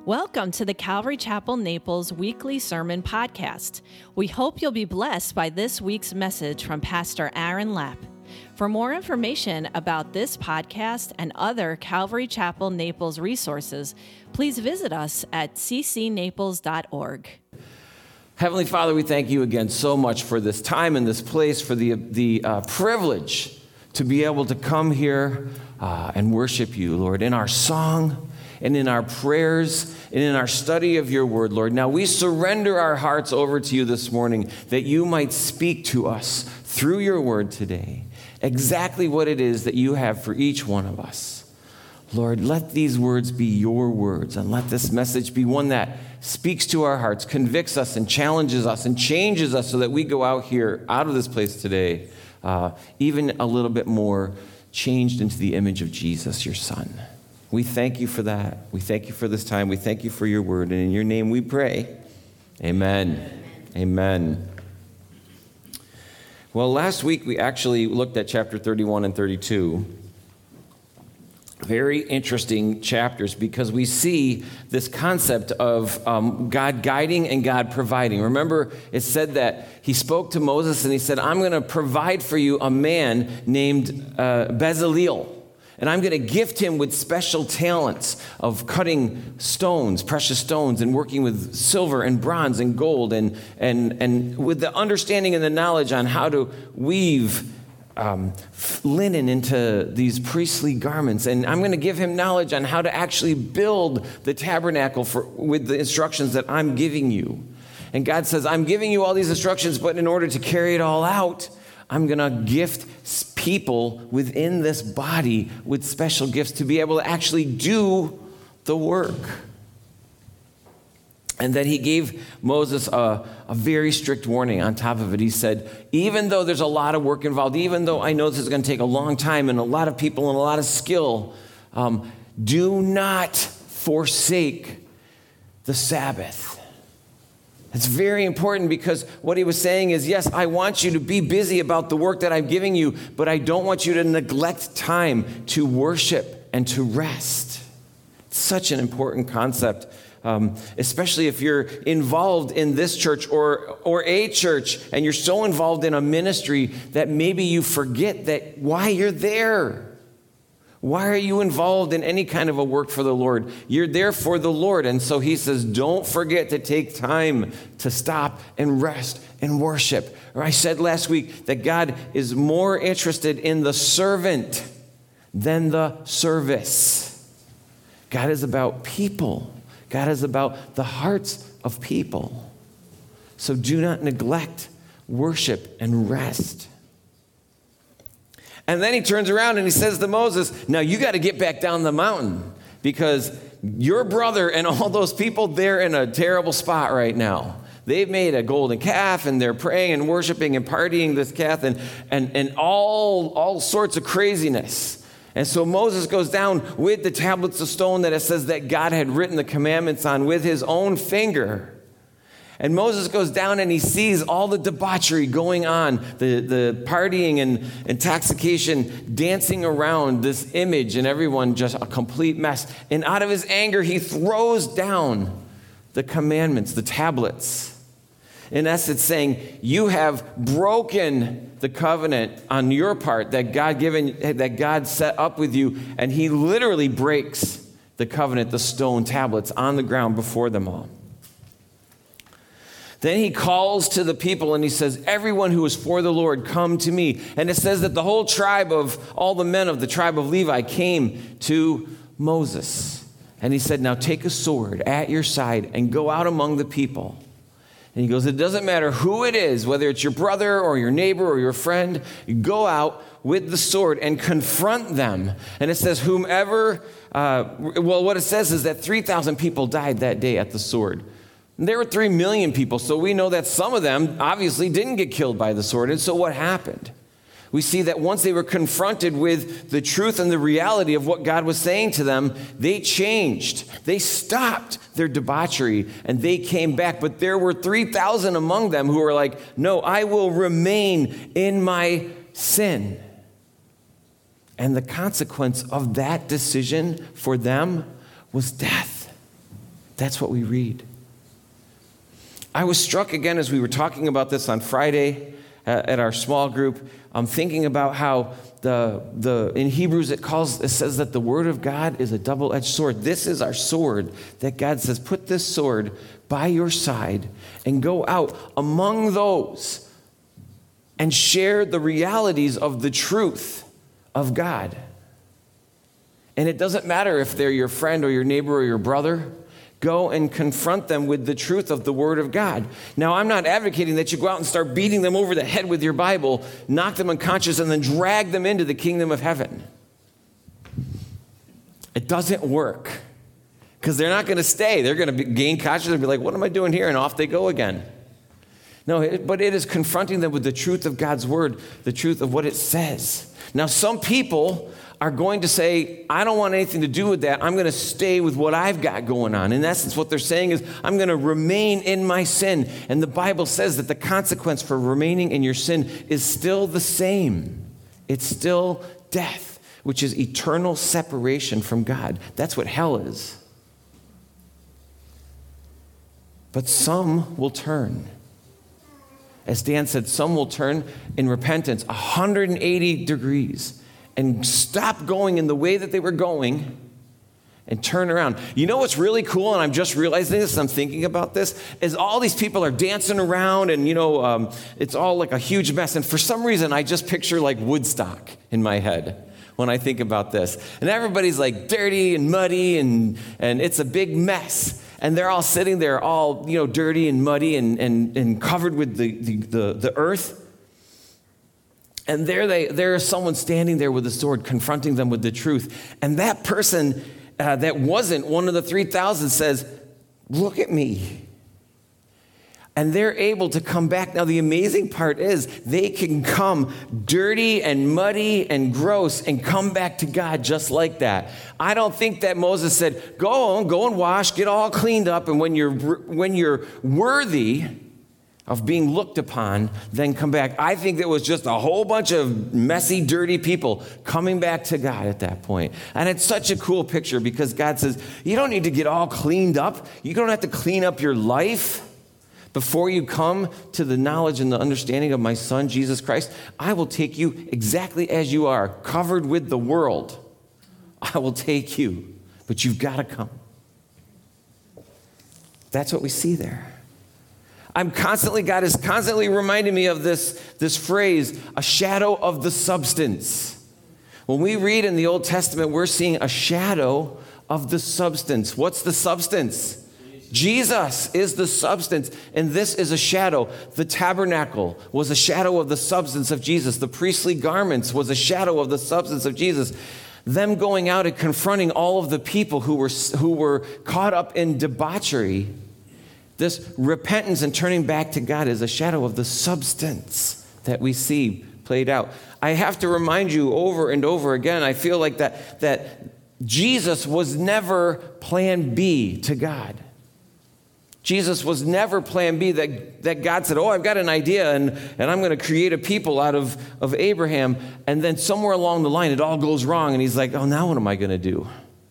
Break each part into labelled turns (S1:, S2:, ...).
S1: Welcome to the Calvary Chapel Naples weekly sermon podcast. We hope you'll be blessed by this week's message from Pastor Aaron Lapp. For more information about this podcast and other Calvary Chapel Naples resources, please visit us at ccnaples.org.
S2: Heavenly Father, we thank you again so much for this time and this place, for the privilege to be able to come here and worship you, Lord, in our song and in our prayers and in our study of your word, Lord. Now we surrender our hearts over to you this morning that you might speak to us through your word today, exactly what it is that you have for each one of us. Lord, let these words be your words, and let this message be one that speaks to our hearts, convicts us and challenges us and changes us so that we go out of this place today, even a little bit more changed into the image of Jesus, your Son. We thank you for that. We thank you for this time. We thank you for your word. And in your name we pray. Amen. Amen. Well, last week we actually looked at chapter 31 and 32. Very interesting chapters because we see this concept of God guiding and God providing. Remember, it said that he spoke to Moses and he said, I'm going to provide for you a man named Bezaleel. And I'm going to gift him with special talents of cutting stones, precious stones, and working with silver and bronze and gold, and with the understanding and the knowledge on how to weave linen into these priestly garments. And I'm going to give him knowledge on how to actually build the tabernacle with the instructions that I'm giving you. And God says, I'm giving you all these instructions, but in order to carry it all out, I'm going to gift people within this body with special gifts to be able to actually do the work. And then he gave Moses a very strict warning on top of it. He said, even though there's a lot of work involved, even though I know this is going to take a long time and a lot of people and a lot of skill, do not forsake the Sabbath. It's very important because what he was saying is, yes, I want you to be busy about the work that I'm giving you, but I don't want you to neglect time to worship and to rest. It's such an important concept, especially if you're involved in this church or a church and you're so involved in a ministry that maybe you forget that why you're there. Why are you involved in any kind of a work for the Lord? You're there for the Lord. And so he says, don't forget to take time to stop and rest and worship. Or I said last week that God is more interested in the servant than the service. God is about people. God is about the hearts of people. So do not neglect worship and rest. And then he turns around and he says to Moses, now you got to get back down the mountain because your brother and all those people, they're in a terrible spot right now. They've made a golden calf and they're praying and worshiping and partying this calf and all sorts of craziness. And so Moses goes down with the tablets of stone that it says that God had written the commandments on with his own finger. And Moses goes down and he sees all the debauchery going on, the partying and intoxication, dancing around this image, and everyone just a complete mess. And out of his anger, he throws down the commandments, the tablets. In essence, saying, you have broken the covenant on your part that God set up with you. And he literally breaks the covenant, the stone tablets on the ground before them all. Then he calls to the people and he says, everyone who is for the Lord, come to me. And it says that the whole tribe of all the men of the tribe of Levi came to Moses. And he said, now take a sword at your side and go out among the people. And he goes, it doesn't matter who it is, whether it's your brother or your neighbor or your friend, you go out with the sword and confront them. And it says what it says is that 3,000 people died that day at the sword. There were 3 million people, so we know that some of them obviously didn't get killed by the sword. And so what happened? We see that once they were confronted with the truth and the reality of what God was saying to them, they changed. They stopped their debauchery and they came back. But there were 3,000 among them who were like, no, I will remain in my sin. And the consequence of that decision for them was death. That's what we read. I was struck again as we were talking about this on Friday at our small group. I'm thinking about how in Hebrews it says that the word of God is a double-edged sword. This is our sword that God says, put this sword by your side and go out among those and share the realities of the truth of God. And it doesn't matter if they're your friend or your neighbor or your brother. Go and confront them with the truth of the Word of God. Now, I'm not advocating that you go out and start beating them over the head with your Bible, knock them unconscious, and then drag them into the kingdom of heaven. It doesn't work because they're not going to stay. They're going to gain consciousness and be like, what am I doing here? And off they go again. No, but it is confronting them with the truth of God's Word, the truth of what it says. Now, some people are going to say, I don't want anything to do with that. I'm going to stay with what I've got going on. In essence, what they're saying is, I'm going to remain in my sin. And the Bible says that the consequence for remaining in your sin is still the same. It's still death, which is eternal separation from God. That's what hell is. But some will turn. As Dan said, some will turn in repentance 180 degrees. And stop going in the way that they were going and turn around. You know what's really cool, and I'm just realizing this, I'm thinking about this, is all these people are dancing around and, it's all like a huge mess. And for some reason, I just picture like Woodstock in my head when I think about this. And everybody's like dirty and muddy and it's a big mess. And they're all sitting there all, dirty and muddy and covered with the earth. And there is someone standing there with a sword confronting them with the truth. And that person that wasn't one of the 3,000 says, look at me. And they're able to come back. Now, the amazing part is they can come dirty and muddy and gross and come back to God just like that. I don't think that Moses said, go and wash, get all cleaned up. And when you're worthy of being looked upon, then come back. I think there was just a whole bunch of messy, dirty people coming back to God at that point. And it's such a cool picture because God says, you don't need to get all cleaned up. You don't have to clean up your life before you come to the knowledge and the understanding of my Son, Jesus Christ. I will take you exactly as you are, covered with the world. I will take you, but you've got to come. That's what we see there. God is constantly reminding me of this phrase, a shadow of the substance. When we read in the Old Testament, we're seeing a shadow of the substance. What's the substance? Jesus is the substance, and this is a shadow. The tabernacle was a shadow of the substance of Jesus. The priestly garments was a shadow of the substance of Jesus. Them going out and confronting all of the people who were caught up in debauchery. This repentance and turning back to God is a shadow of the substance that we see played out. I have to remind you over and over again, I feel like that Jesus was never plan B to God. Jesus was never plan B, that God said, I've got an idea and I'm going to create a people out of Abraham. And then somewhere along the line, it all goes wrong. And he's like, now what am I going to do?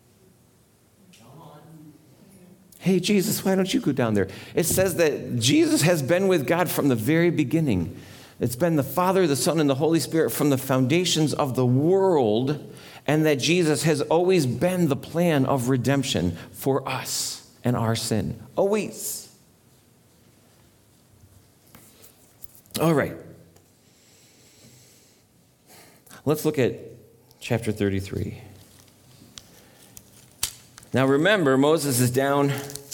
S2: Hey, Jesus, why don't you go down there? It says that Jesus has been with God from the very beginning. It's been the Father, the Son, and the Holy Spirit from the foundations of the world, and that Jesus has always been the plan of redemption for us and our sin. Always. All right. Let's look at chapter 33. Now remember, Moses is down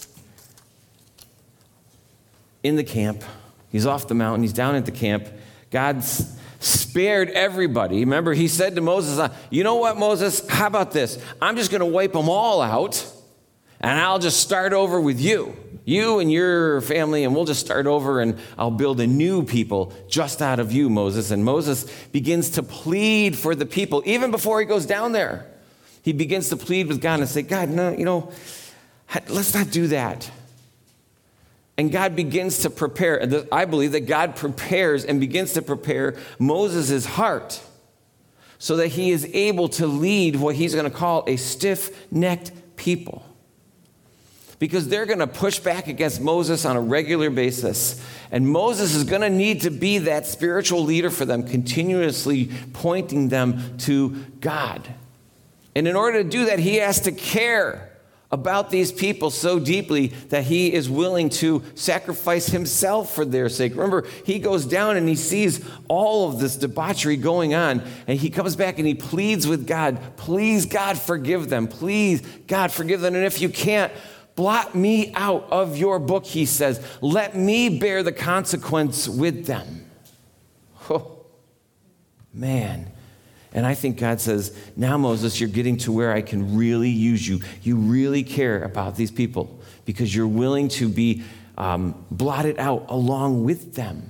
S2: in the camp. He's off the mountain. He's down at the camp. God's spared everybody. Remember, he said to Moses, you know what, Moses? How about this? I'm just going to wipe them all out, and I'll just start over with you and your family, and we'll just start over, and I'll build a new people just out of you, Moses. And Moses begins to plead for the people, even before he goes down there. He begins to plead with God and say, God, no, let's not do that. And God begins to prepare. I believe that God prepares and begins to prepare Moses' heart so that he is able to lead what he's going to call a stiff-necked people. because they're going to push back against Moses on a regular basis. And Moses is going to need to be that spiritual leader for them, continuously pointing them to God. And in order to do that, he has to care about these people so deeply that he is willing to sacrifice himself for their sake. Remember, he goes down and he sees all of this debauchery going on, and he comes back and he pleads with God, please, God, forgive them. Please, God, forgive them. And if you can't, blot me out of your book, he says. Let me bear the consequence with them. Oh, man. And I think God says, now, Moses, you're getting to where I can really use you. You really care about these people because you're willing to be blotted out along with them.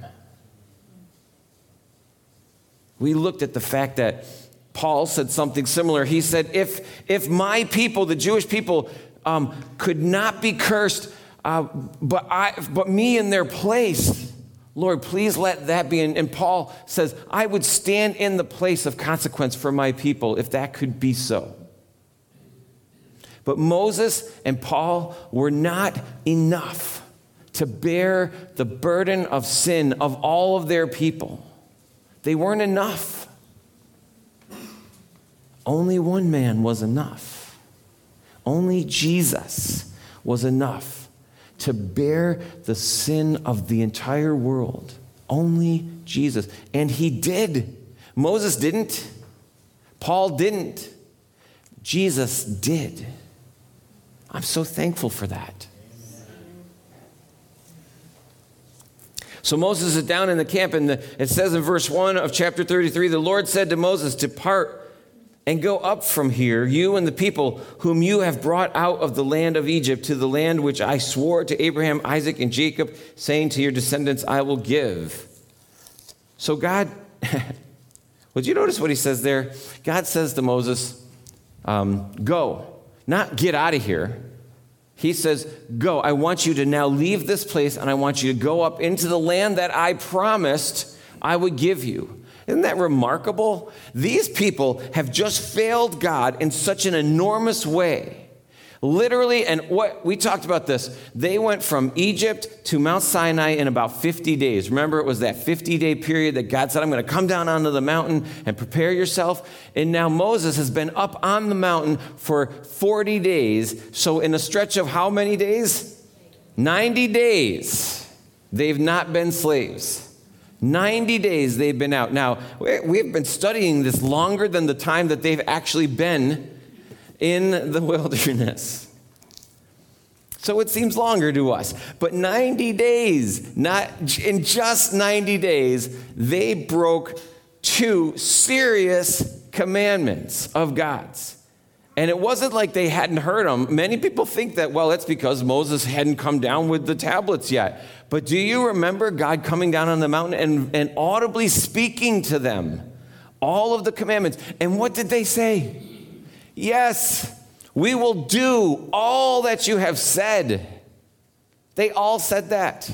S2: We looked at the fact that Paul said something similar. He said, if my people, the Jewish people, could not be cursed, but me in their place, Lord, please let that be. And Paul says, I would stand in the place of consequence for my people if that could be so. But Moses and Paul were not enough to bear the burden of sin of all of their people. They weren't enough. Only one man was enough. Only Jesus was enough to bear the sin of the entire world. Only Jesus. And he did. Moses didn't. Paul didn't. Jesus did. I'm so thankful for that. So Moses is down in the camp, and it says in verse 1 of chapter 33, the Lord said to Moses, depart and go up from here, you and the people whom you have brought out of the land of Egypt to the land which I swore to Abraham, Isaac, and Jacob, saying to your descendants, I will give. So God, would you notice what he says there? God says to Moses, go, not get out of here. He says, go. I want you to now leave this place, and I want you to go up into the land that I promised I would give you. Isn't that remarkable? These people have just failed God in such an enormous way. Literally, and what we talked about this, they went from Egypt to Mount Sinai in about 50 days. Remember, it was that 50-day period that God said, I'm going to come down onto the mountain and prepare yourself. And now Moses has been up on the mountain for 40 days. So in a stretch of how many days? 90 days. They've not been slaves. 90 days they've been out. Now, we've been studying this longer than the time that they've actually been in the wilderness. So it seems longer to us. But 90 days, in just 90 days, they broke 2 serious commandments of God's. And it wasn't like they hadn't heard them. Many people think that, well, it's because Moses hadn't come down with the tablets yet. But do you remember God coming down on the mountain and audibly speaking to them all of the commandments? And what did they say? Yes, we will do all that you have said. They all said that.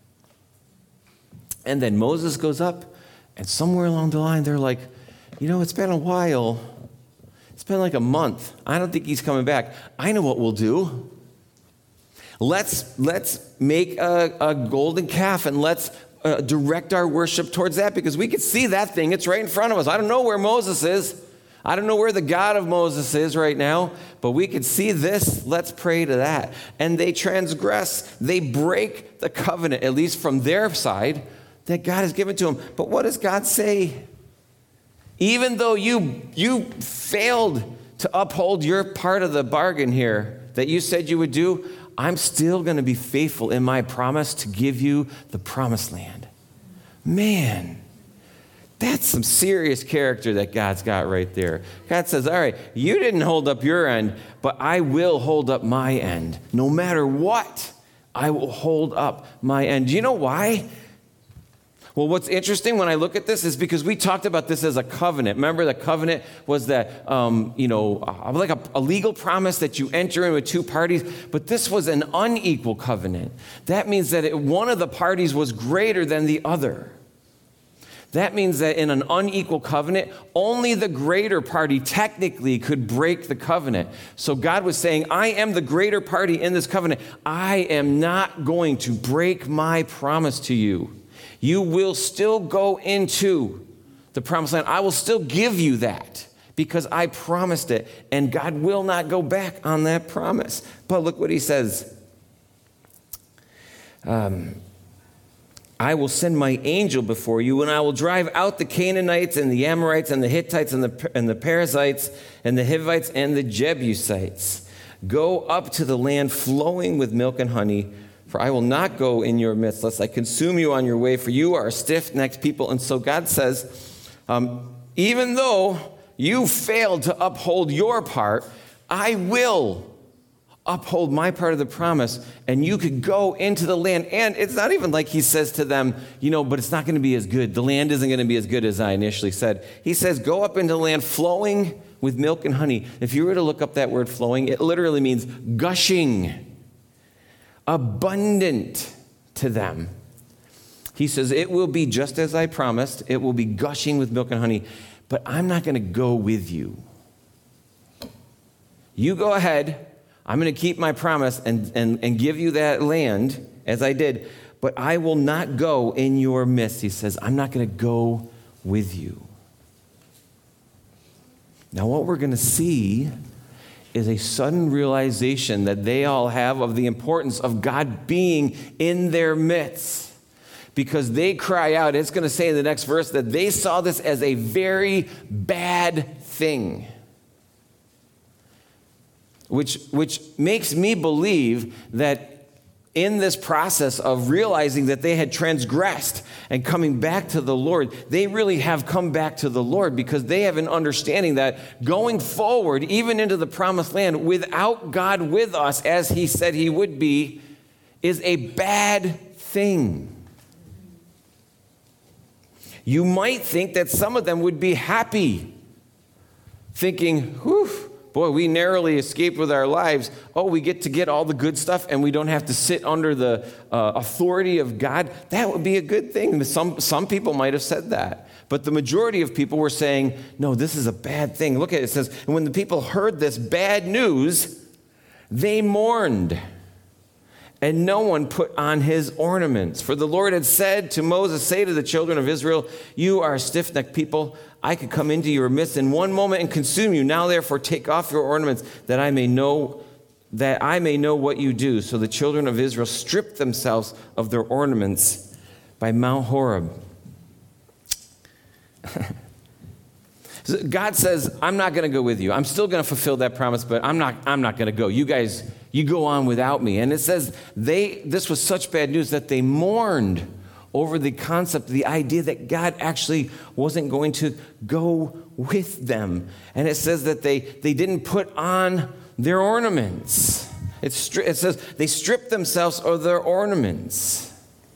S2: And then Moses goes up, and somewhere along the line, they're like, it's been a while. It's been like a month. I don't think he's coming back. I know what we'll do. Let's make a golden calf, and let's direct our worship towards that, because we could see that thing. It's right in front of us. I don't know where Moses is. I don't know where the God of Moses is right now, but we could see this. Let's pray to that. And they transgress. They break the covenant, at least from their side, that God has given to them. But what does God say? Even though you failed to uphold your part of the bargain here that you said you would do, I'm still going to be faithful in my promise to give you the promised land. Man, that's some serious character that God's got right there. God says, all right, you didn't hold up your end, but I will hold up my end. No matter what, I will hold up my end. Do you know why? Well, what's interesting when I look at this is because we talked about this as a covenant. Remember, the covenant was that, like a legal promise that you enter in with 2 parties, but this was an unequal covenant. That means that one of the parties was greater than the other. That means that in an unequal covenant, only the greater party technically could break the covenant. So God was saying, I am the greater party in this covenant. I am not going to break my promise to you. You will still go into the promised land. I will still give you that because I promised it. And God will not go back on that promise. But look what he says. I will send my angel before you, and I will drive out the Canaanites and the Amorites and the Hittites and the Perizzites and the Hivites and the Jebusites. Go up to the land flowing with milk and honey, for I will not go in your midst, lest I consume you on your way, for you are a stiff-necked people. And so God says, even though you failed to uphold your part, I will uphold my part of the promise, and you could go into the land. And it's not even like he says to them, but it's not going to be as good. The land isn't going to be as good as I initially said. He says, go up into the land flowing with milk and honey. If you were to look up that word flowing, it literally means gushing, abundant to them. He says, it will be just as I promised. It will be gushing with milk and honey, but I'm not going to go with you. You go ahead. I'm going to keep my promise and give you that land as I did, but I will not go in your midst. He says, I'm not going to go with you. Now, what we're going to see is a sudden realization that they all have of the importance of God being in their midst. Because they cry out, it's going to say in the next verse that they saw this as a very bad thing. Which makes me believe that in this process of realizing that they had transgressed and coming back to the Lord, they really have come back to the Lord because they have an understanding that going forward, even into the promised land, without God with us, as he said he would be, is a bad thing. You might think that some of them would be happy, thinking, whew, boy, we narrowly escaped with our lives. Oh, we get to get all the good stuff and we don't have to sit under the authority of God. That would be a good thing. Some people might have said that. But the majority of people were saying, no, this is a bad thing. Look at it. It says, and when the people heard this bad news, they mourned. And no one put on his ornaments. For the Lord had said to Moses, say to the children of Israel, you are a stiff-necked people. I could come into your midst in one moment and consume you. Now therefore take off your ornaments that I may know what you do. So the children of Israel stripped themselves of their ornaments by Mount Horeb. God says, I'm not going to go with you. I'm still going to fulfill that promise, but I'm not going to go. You guys, you go on without me. And it says this was such bad news that they mourned over the concept, the idea that God actually wasn't going to go with them. And it says that they didn't put on their ornaments. It says they stripped themselves of their ornaments.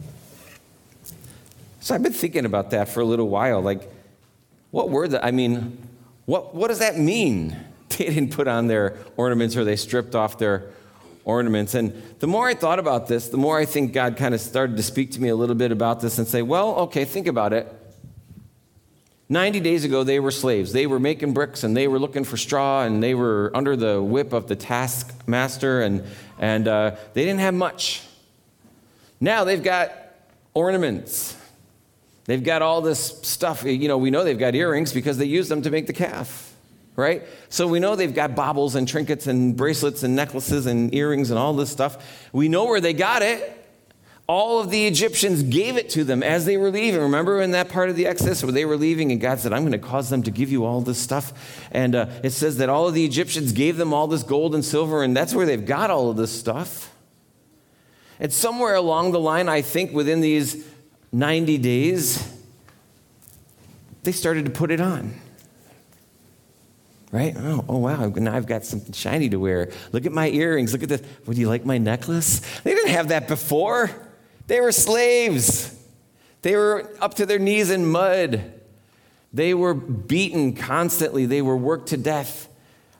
S2: So I've been thinking about that for a little while. Like, what were the, what does that mean? They didn't put on their ornaments or they stripped off their ornaments. And the more I thought about this, the more I think God kind of started to speak to me a little bit about this and say, well, okay, think about it. 90 days ago, they were slaves. They were making bricks and they were looking for straw and they were under the whip of the taskmaster and they didn't have much. Now they've got ornaments. They've got all this stuff. We know they've got earrings because they use them to make the calf, right? So we know they've got baubles and trinkets and bracelets and necklaces and earrings and all this stuff. We know where they got it. All of the Egyptians gave it to them as they were leaving. Remember in that part of the Exodus where they were leaving and God said, I'm going to cause them to give you all this stuff. And it says that all of the Egyptians gave them all this gold and silver, and that's where they've got all of this stuff. And somewhere along the line, I think within these 90 days, they started to put it on. Right? Oh, wow, now I've got something shiny to wear. Look at my earrings. Look at this. Would you like my necklace? They didn't have that before. They were slaves. They were up to their knees in mud. They were beaten constantly. They were worked to death.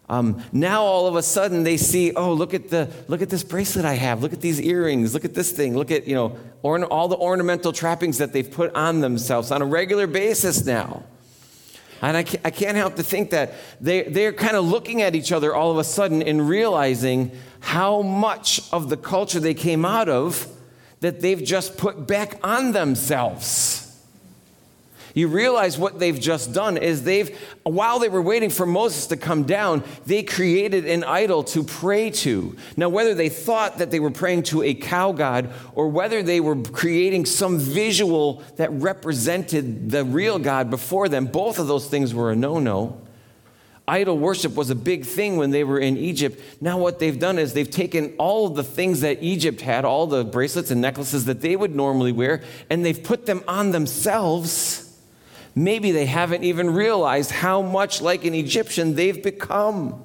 S2: Now all of a sudden they see, oh, look at this bracelet I have. Look at these earrings. Look at this thing. Look at, all the ornamental trappings that they've put on themselves on a regular basis now. And I can't help to think that they're kind of looking at each other all of a sudden and realizing how much of the culture they came out of that they've just put back on themselves. You realize what they've just done is while they were waiting for Moses to come down, they created an idol to pray to. Now, whether they thought that they were praying to a cow god or whether they were creating some visual that represented the real God before them, both of those things were a no-no. Idol worship was a big thing when they were in Egypt. Now what they've done is they've taken all of the things that Egypt had, all the bracelets and necklaces that they would normally wear, and they've put them on themselves. Maybe they haven't even realized how much like an Egyptian they've become.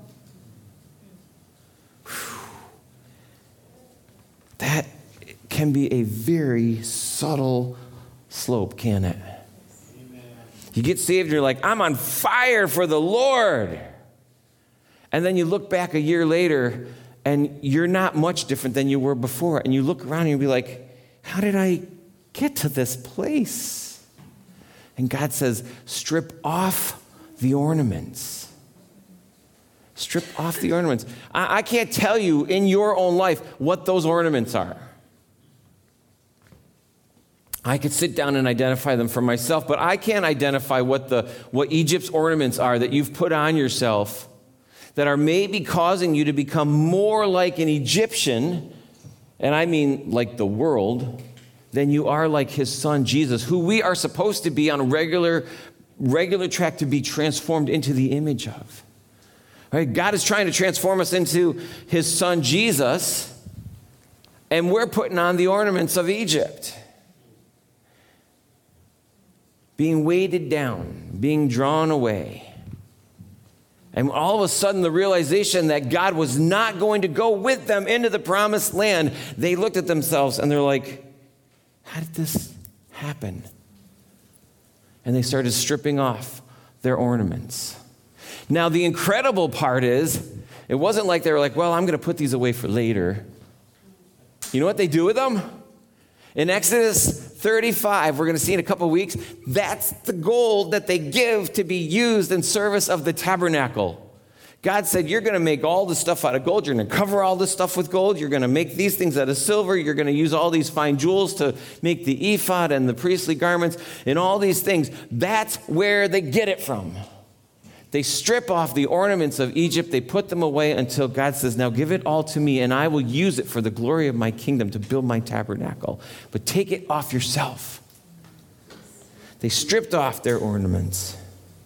S2: That can be a very subtle slope, can't it? Amen. You get saved and you're like, I'm on fire for the Lord. And then you look back a year later and you're not much different than you were before. And you look around and you'll be like, how did I get to this place? And God says, strip off the ornaments. Strip off the ornaments. I can't tell you in your own life what those ornaments are. I could sit down and identify them for myself, but I can't identify what Egypt's ornaments are that you've put on yourself that are maybe causing you to become more like an Egyptian, and I mean like the world, than you are like his son, Jesus, who we are supposed to be on a regular track to be transformed into the image of. Right? God is trying to transform us into his son, Jesus, and we're putting on the ornaments of Egypt. Being weighted down, being drawn away. And all of a sudden, the realization that God was not going to go with them into the promised land, they looked at themselves and they're like, how did this happen? And they started stripping off their ornaments. Now, the incredible part is, it wasn't like they were like, well, I'm going to put these away for later. You know what they do with them? In Exodus 35, we're going to see in a couple of weeks, that's the gold that they give to be used in service of the tabernacle. God said, you're going to make all this stuff out of gold. You're going to cover all this stuff with gold. You're going to make these things out of silver. You're going to use all these fine jewels to make the ephod and the priestly garments and all these things. That's where they get it from. They strip off the ornaments of Egypt. They put them away until God says, now give it all to me and I will use it for the glory of my kingdom to build my tabernacle. But take it off yourself. They stripped off their ornaments.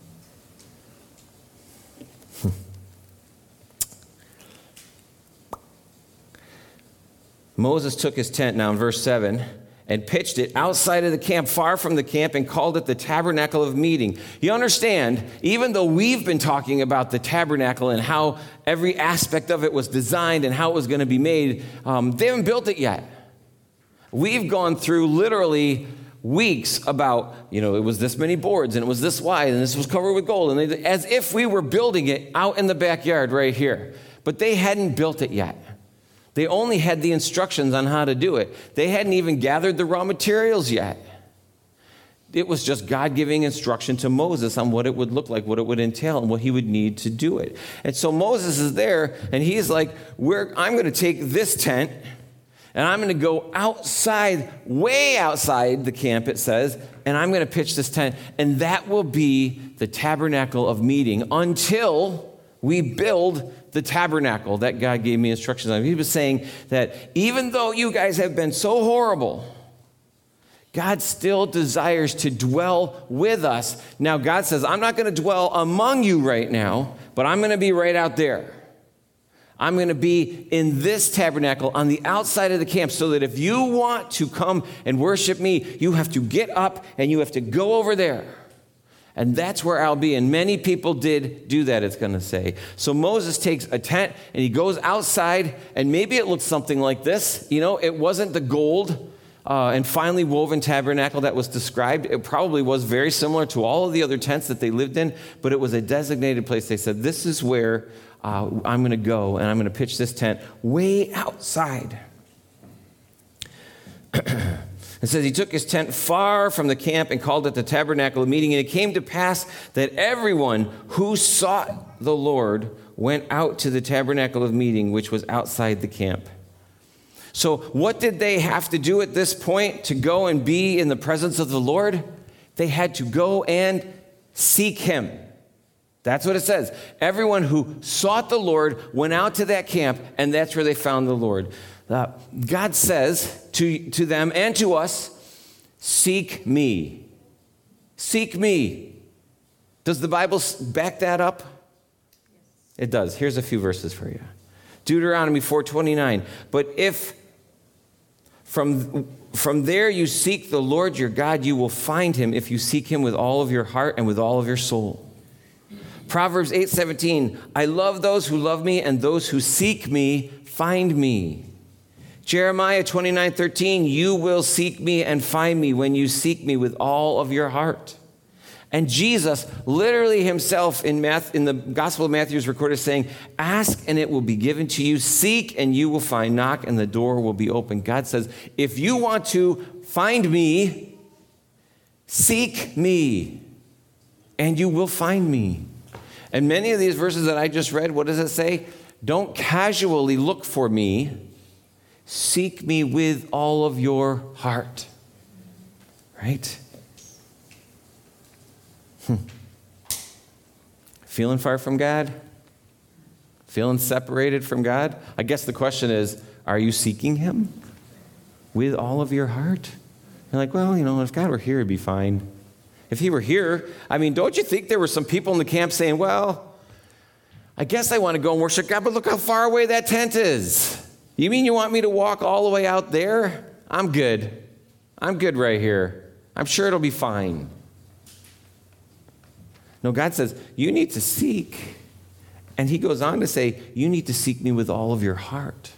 S2: Moses took his tent, now in verse 7, and pitched it outside of the camp, far from the camp, and called it the tabernacle of meeting. You understand, even though we've been talking about the tabernacle and how every aspect of it was designed and how it was going to be made, they haven't built it yet. We've gone through literally weeks about, it was this many boards, and it was this wide, and this was covered with gold, and as if we were building it out in the backyard right here. But they hadn't built it yet. They only had the instructions on how to do it. They hadn't even gathered the raw materials yet. It was just God giving instruction to Moses on what it would look like, what it would entail, and what he would need to do it. And so Moses is there, and he's like, I'm going to take this tent, and I'm going to go outside, way outside the camp, it says, and I'm going to pitch this tent, and that will be the tabernacle of meeting until we build the tabernacle that God gave me instructions on. He was saying that even though you guys have been so horrible, God still desires to dwell with us. Now, God says, I'm not going to dwell among you right now, but I'm going to be right out there. I'm going to be in this tabernacle on the outside of the camp so that if you want to come and worship me, you have to get up and you have to go over there. And that's where I'll be. And many people did do that, it's going to say. So Moses takes a tent and he goes outside, and maybe it looks something like this. It wasn't the gold and finely woven tabernacle that was described. It probably was very similar to all of the other tents that they lived in, but it was a designated place. They said, this is where I'm going to go and I'm going to pitch this tent way outside. It says he took his tent far from the camp and called it the tabernacle of meeting. And it came to pass that everyone who sought the Lord went out to the tabernacle of meeting, which was outside the camp. So what did they have to do at this point to go and be in the presence of the Lord? They had to go and seek him. That's what it says. Everyone who sought the Lord went out to that camp, and that's where they found the Lord. God says to them and to us, seek me. Seek me. Does the Bible back that up? It does. Here's a few verses for you. Deuteronomy 4:29. But if from there you seek the Lord your God, you will find him if you seek him with all of your heart and with all of your soul. Proverbs 8:17. I love those who love me, and those who seek me find me. Jeremiah 29:13, you will seek me and find me when you seek me with all of your heart. And Jesus, literally himself in the Gospel of Matthew is recorded saying, ask and it will be given to you, seek and you will find, knock and the door will be open. God says, if you want to find me, seek me and you will find me. And many of these verses that I just read, what does it say? Don't casually look for me. Seek me with all of your heart. Right? Feeling far from God? Feeling separated from God? I guess the question is, are you seeking him with all of your heart? You're like, well, if God were here, it'd be fine. If he were here, don't you think there were some people in the camp saying, well, I guess I want to go and worship God, but look how far away that tent is. You mean you want me to walk all the way out there? I'm good. I'm good right here. I'm sure it'll be fine. No, God says, you need to seek. And he goes on to say, you need to seek me with all of your heart.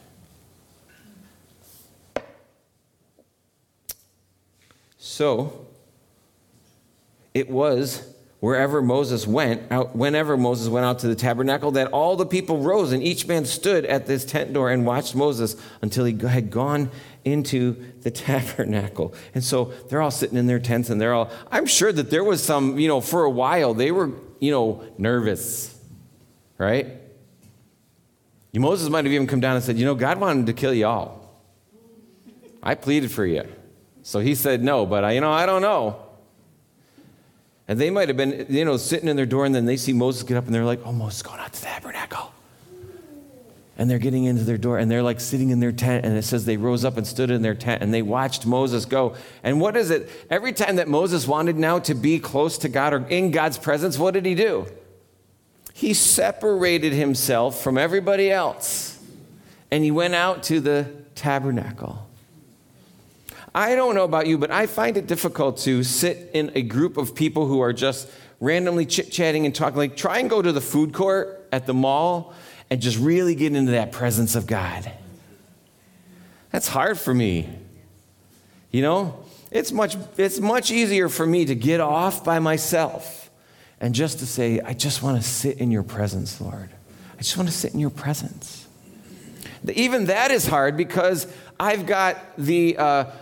S2: So, it was wherever Moses went out, whenever Moses went out to the tabernacle, that all the people rose and each man stood at this tent door and watched Moses until he had gone into the tabernacle. And so they're all sitting in their tents and I'm sure that there was some, for a while they were, nervous, right? Moses might have even come down and said, God wanted to kill you all. I pleaded for you. So he said no, but I don't know. And they might have been, sitting in their door, and then they see Moses get up, and they're like, oh, Moses is going out to the tabernacle. And they're getting into their door, and they're like sitting in their tent, and it says they rose up and stood in their tent, and they watched Moses go. And what is it? Every time that Moses wanted now to be close to God or in God's presence, what did he do? He separated himself from everybody else, and he went out to the tabernacle. I don't know about you, but I find it difficult to sit in a group of people who are just randomly chit-chatting and talking. Like, try and go to the food court at the mall and just really get into that presence of God. That's hard for me. It's much easier for me to get off by myself and just to say, I just want to sit in your presence, Lord. I just want to sit in your presence. Even that is hard because I've got the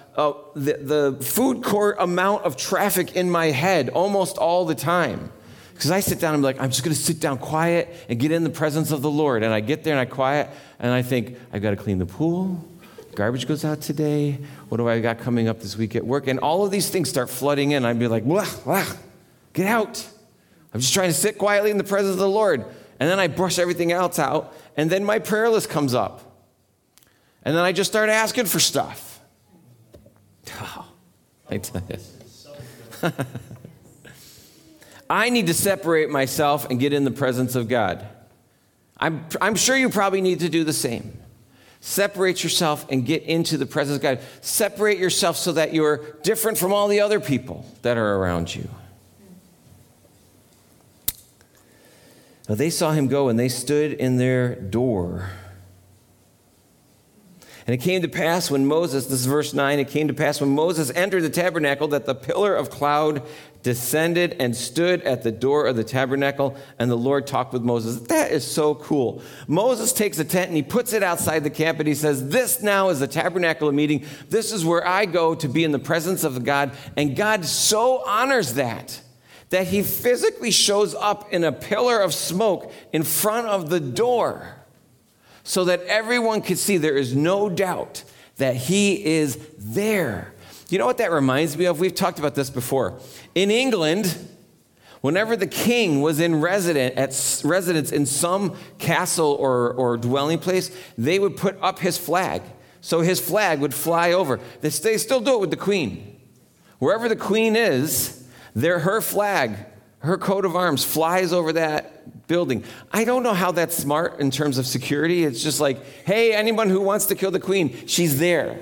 S2: food court amount of traffic in my head almost all the time. Because I sit down and be like, I'm just going to sit down quiet and get in the presence of the Lord. And I get there and I quiet and I think, I've got to clean the pool. Garbage goes out today. What do I got coming up this week at work? And all of these things start flooding in. I'd be like, blah, blah, get out. I'm just trying to sit quietly in the presence of the Lord. And then I brush everything else out. And then my prayer list comes up. And then I just start asking for stuff. Oh, I tell you. I need to separate myself and get in the presence of God. I'm sure you probably need to do the same. Separate yourself and get into the presence of God. Separate yourself so that you're different from all the other people that are around you. Now, they saw him go and they stood in their door. And it came to pass when Moses, this is verse 9, it came to pass when Moses entered the tabernacle that the pillar of cloud descended and stood at the door of the tabernacle, and the Lord talked with Moses. That is so cool. Moses takes a tent and he puts it outside the camp, and he says, this now is the tabernacle of meeting. This is where I go to be in the presence of God. And God so honors that he physically shows up in a pillar of smoke in front of the door, so that everyone could see there is no doubt that he is there. You know what that reminds me of? We've talked about this before. In England, whenever the king was in residence in some castle or dwelling place, they would put up his flag. So his flag would fly over. They still do it with the queen. Wherever the queen is, her flag, her coat of arms flies over that building. I don't know how that's smart in terms of security. It's just like, hey, anyone who wants to kill the queen, she's there.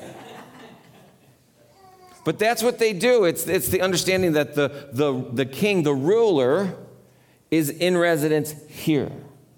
S2: But that's what they do. It's the understanding that the king, the ruler, is in residence here.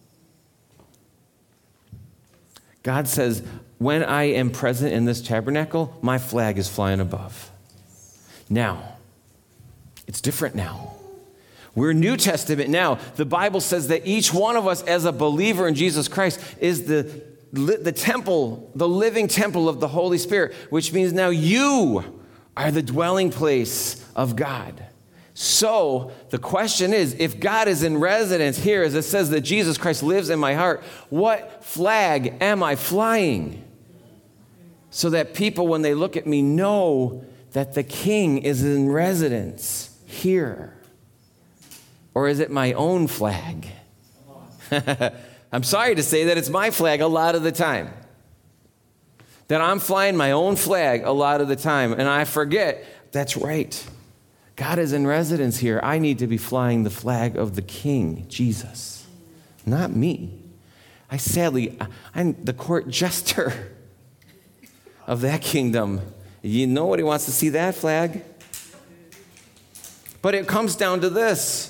S2: God says, when I am present in this tabernacle, my flag is flying above. Now, it's different now. We're New Testament now. The Bible says that each one of us as a believer in Jesus Christ is the temple, the living temple of the Holy Spirit, which means now you are the dwelling place of God. So the question is, if God is in residence here, as it says that Jesus Christ lives in my heart, what flag am I flying? So that people, when they look at me, know that the King is in residence here. Or is it my own flag? I'm sorry to say that it's my flag a lot of the time. That I'm flying my own flag a lot of the time. And I forget, that's right. God is in residence here. I need to be flying the flag of the King, Jesus, not me. I'm the court jester of that kingdom. You know what he wants to see that flag? But it comes down to this.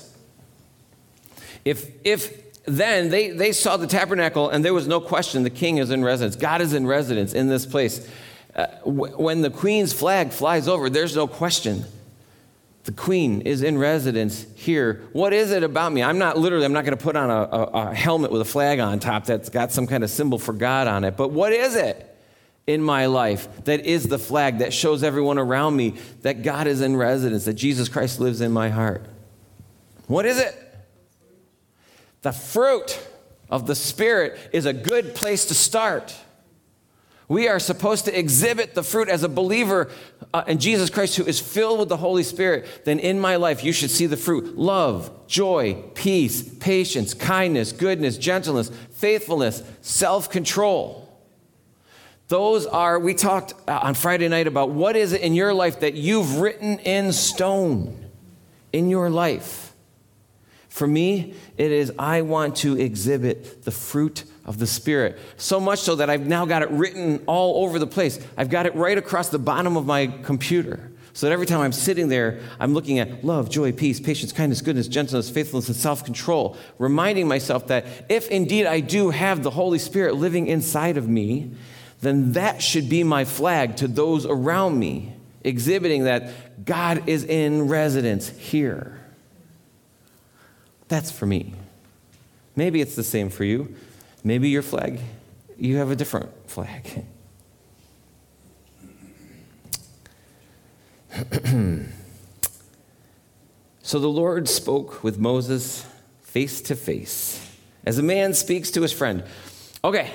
S2: If then they saw the tabernacle and there was no question the king is in residence, God is in residence in this place. When the queen's flag flies over, there's no question. The queen is in residence here. What is it about me? I'm not going to put on a helmet with a flag on top that's got some kind of symbol for God on it. But what is it in my life that is the flag that shows everyone around me that God is in residence, that Jesus Christ lives in my heart? What is it? The fruit of the Spirit is a good place to start. We are supposed to exhibit the fruit as a believer in Jesus Christ who is filled with the Holy Spirit. Then in my life, you should see the fruit: love, joy, peace, patience, kindness, goodness, gentleness, faithfulness, self-control. Those are, we talked on Friday night about what is it in your life that you've written in stone in your life. For me, it is I want to exhibit the fruit of the Spirit. So much so that I've now got it written all over the place. I've got it right across the bottom of my computer. So that every time I'm sitting there, I'm looking at love, joy, peace, patience, kindness, goodness, gentleness, faithfulness, and self-control. Reminding myself that if indeed I do have the Holy Spirit living inside of me, then that should be my flag to those around me, exhibiting that God is in residence here. That's for me. Maybe it's the same for you. Maybe your flag, you have a different flag. So the Lord spoke with Moses face to face, as a man speaks to his friend. Okay.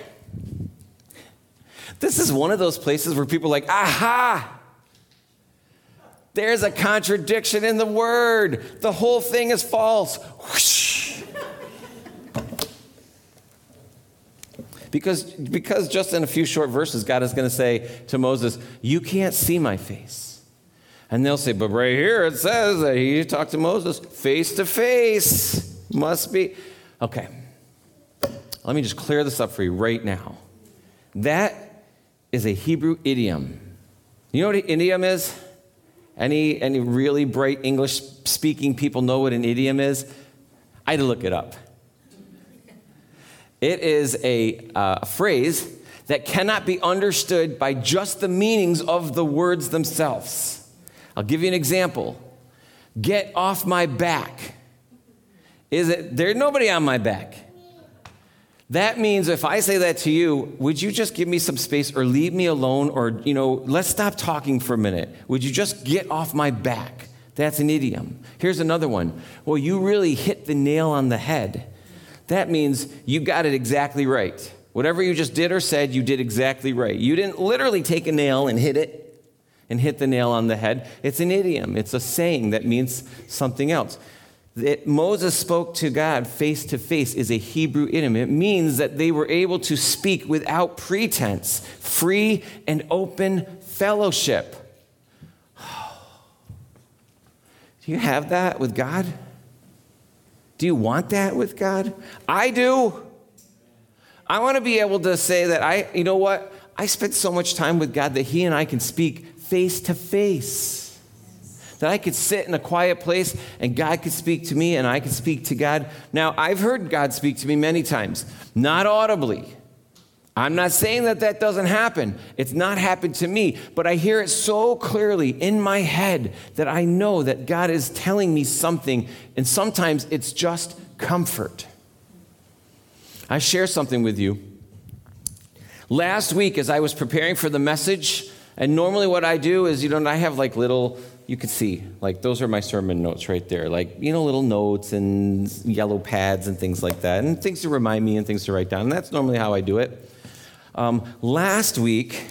S2: This is one of those places where people are like, aha! There's a contradiction in the word. The whole thing is false. Whoosh. Because just in a few short verses, God is going to say to Moses, you can't see my face. And they'll say, but right here it says that he talked to Moses face to face. Must be. Okay. Let me just clear this up for you right now. That is a Hebrew idiom. You know what an idiom is? Any really bright English-speaking people know what an idiom is? I had to look it up. It is a phrase that cannot be understood by just the meanings of the words themselves. I'll give you an example. Get off my back. There's nobody on my back. That means if I say that to you, would you just give me some space or leave me alone, or, let's stop talking for a minute. Would you just get off my back? That's an idiom. Here's another one. Well, you really hit the nail on the head. That means you got it exactly right. Whatever you just did or said, you did exactly right. You didn't literally take a nail and hit it and hit the nail on the head. It's an idiom. It's a saying that means something else. That Moses spoke to God face to face is a Hebrew idiom. It means that they were able to speak without pretense, free and open fellowship. Do you have that with God? Do you want that with God? I do. I want to be able to say that I spent so much time with God that he and I can speak face to face. That I could sit in a quiet place and God could speak to me and I could speak to God. Now, I've heard God speak to me many times, not audibly. I'm not saying that doesn't happen. It's not happened to me, but I hear it so clearly in my head that I know that God is telling me something, and sometimes it's just comfort. I share something with you. Last week, as I was preparing for the message, and normally what I do is, I have like little, you could see, like those are my sermon notes right there, like, little notes and yellow pads and things like that, and things to remind me and things to write down. And that's normally how I do it. Last week,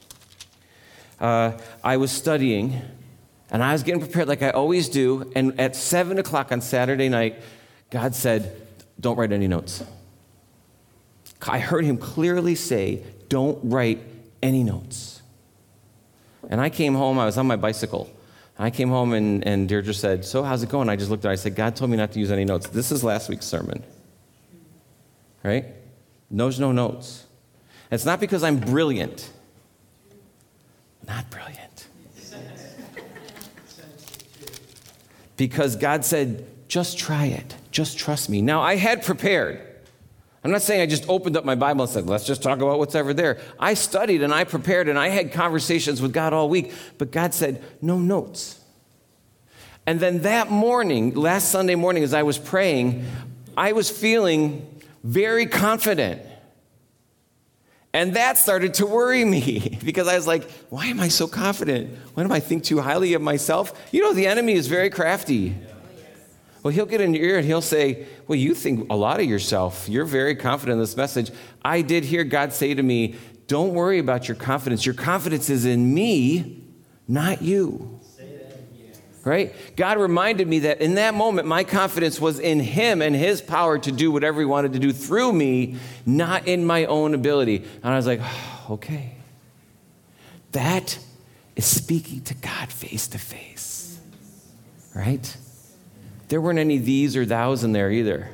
S2: I was studying, and I was getting prepared like I always do, and at 7 o'clock on Saturday night, God said, don't write any notes. I heard him clearly say, don't write any notes. And I came home, I was on my bicycle. I came home, and Deirdre said, so how's it going? I just looked at her, I said, God told me not to use any notes. This is last week's sermon, right? There's no notes. It's not because I'm brilliant. Not brilliant. Because God said, just try it. Just trust me. Now, I had prepared. I'm not saying I just opened up my Bible and said, let's just talk about what's ever there. I studied and I prepared and I had conversations with God all week. But God said, no notes. And then that morning, last Sunday morning, as I was praying, I was feeling very confident. And that started to worry me because I was like, why am I so confident? Why do I think too highly of myself? The enemy is very crafty. Well, he'll get in your ear and he'll say, well, you think a lot of yourself. You're very confident in this message. I did hear God say to me, don't worry about your confidence. Your confidence is in me, not you. Right? God reminded me that in that moment, my confidence was in him and his power to do whatever he wanted to do through me, not in my own ability. And I was like, okay. That is speaking to God face to face. Right? There weren't any these or thous in there either.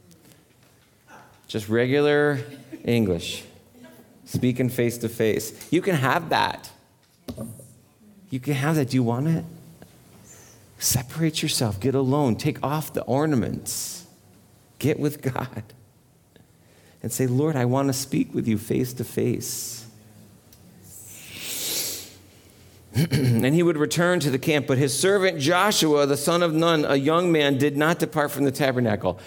S2: Just regular English. Speaking face to face. You can have that. You can have that. Do you want it? Separate yourself. Get alone. Take off the ornaments. Get with God. And say, Lord, I want to speak with you face to face. And he would return to the camp. But his servant Joshua, the son of Nun, a young man, did not depart from the tabernacle.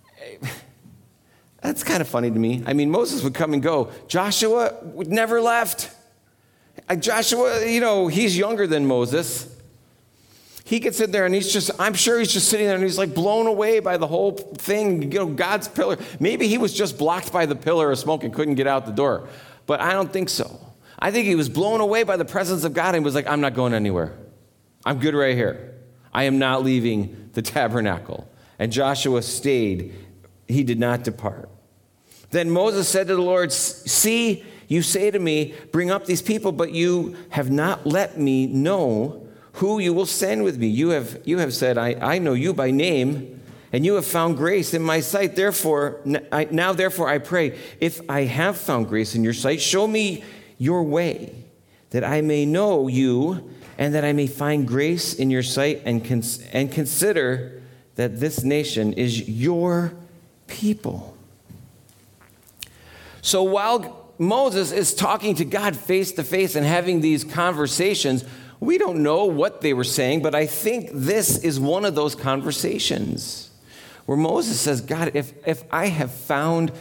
S2: That's kind of funny to me. I mean, Moses would come and go. Joshua never left. Joshua, he's younger than Moses. He gets in there and I'm sure he's just sitting there and he's like blown away by the whole thing, God's pillar. Maybe he was just blocked by the pillar of smoke and couldn't get out the door. But I don't think so. I think he was blown away by the presence of God and was like, I'm not going anywhere. I'm good right here. I am not leaving the tabernacle. And Joshua stayed. He did not depart. Then Moses said to the Lord, see, you say to me, bring up these people, but you have not let me know who you will send with me. You have said, I know you by name, and you have found grace in my sight. Therefore I pray, if I have found grace in your sight, show me your way, that I may know you, and that I may find grace in your sight, and consider that this nation is your people. So while Moses is talking to God face to face and having these conversations. We don't know what they were saying, but I think this is one of those conversations where Moses says, God, if I have found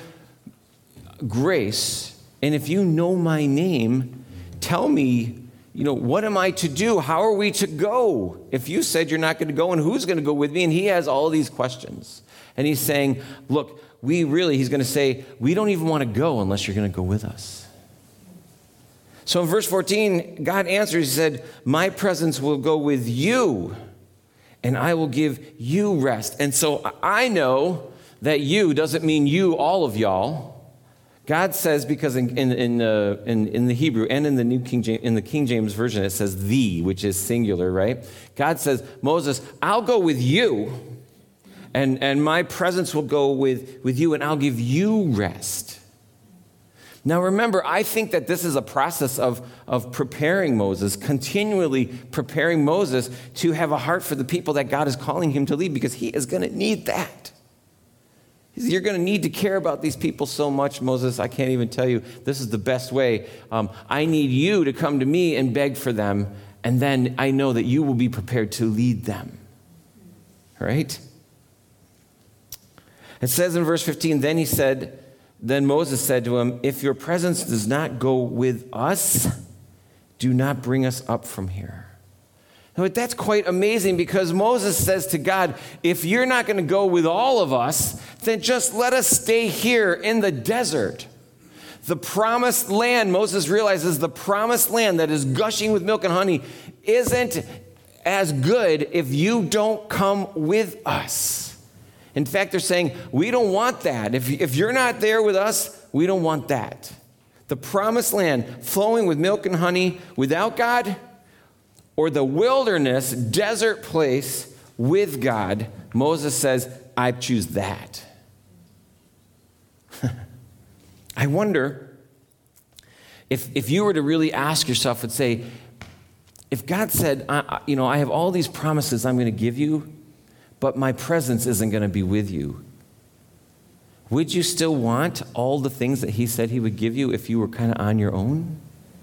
S2: grace, and if you know my name, tell me, what am I to do? How are we to go? If you said you're not going to go, and who's going to go with me? And he has all these questions. And he's saying, look, he's going to say, we don't even want to go unless you're going to go with us. So in verse 14, God answers, he said, my presence will go with you, and I will give you rest. And so I know that you doesn't mean you, all of y'all. God says, because in the Hebrew and in the King James Version, it says thee, which is singular, right? God says, Moses, I'll go with you, and my presence will go with you, and I'll give you rest. Now remember, I think that this is a process of preparing Moses, continually preparing Moses to have a heart for the people that God is calling him to lead, because he is going to need that. You're going to need to care about these people so much, Moses. I can't even tell you. This is the best way. I need you to come to me and beg for them, and then I know that you will be prepared to lead them. All right? It says in verse 15, then Moses said to him, if your presence does not go with us, do not bring us up from here. Now, that's quite amazing, because Moses says to God, if you're not going to go with all of us, then just let us stay here in the desert. The promised land, Moses realizes the promised land that is gushing with milk and honey isn't as good if you don't come with us. In fact, they're saying, we don't want that. If you're not there with us, we don't want that. The promised land flowing with milk and honey without God, or the wilderness, desert place with God, Moses says, I choose that. I wonder if you were to really ask yourself and say, if God said, I have all these promises I'm going to give you, but my presence isn't going to be with you, would you still want all the things that he said he would give you if you were kind of on your own?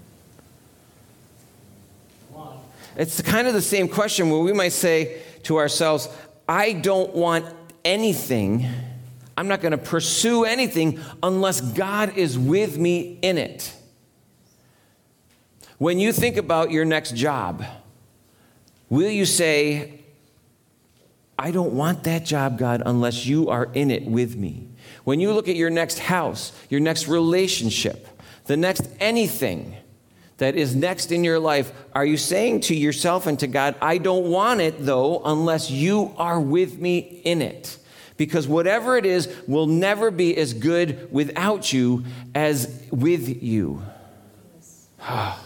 S2: It's kind of the same question where we might say to ourselves, I don't want anything. I'm not going to pursue anything unless God is with me in it. When you think about your next job, will you say, I don't want that job, God, unless you are in it with me? When you look at your next house, your next relationship, the next anything that is next in your life, are you saying to yourself and to God, I don't want it, though, unless you are with me in it? Because whatever it is will never be as good without you as with you.
S3: That's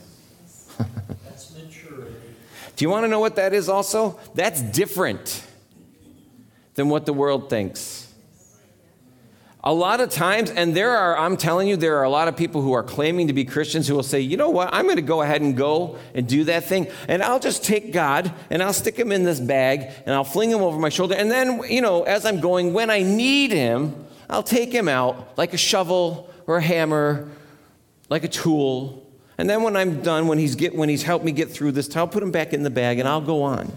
S3: maturity.
S2: Do you want to know what that is also? That's different than what the world thinks. A lot of times, and I'm telling you, there are a lot of people who are claiming to be Christians who will say, you know what, I'm going to go ahead and go and do that thing, and I'll just take God, and I'll stick him in this bag, and I'll fling him over my shoulder, and then, as I'm going, when I need him, I'll take him out like a shovel or a hammer, like a tool, and then when I'm done, when he's helped me get through this, I'll put him back in the bag, and I'll go on.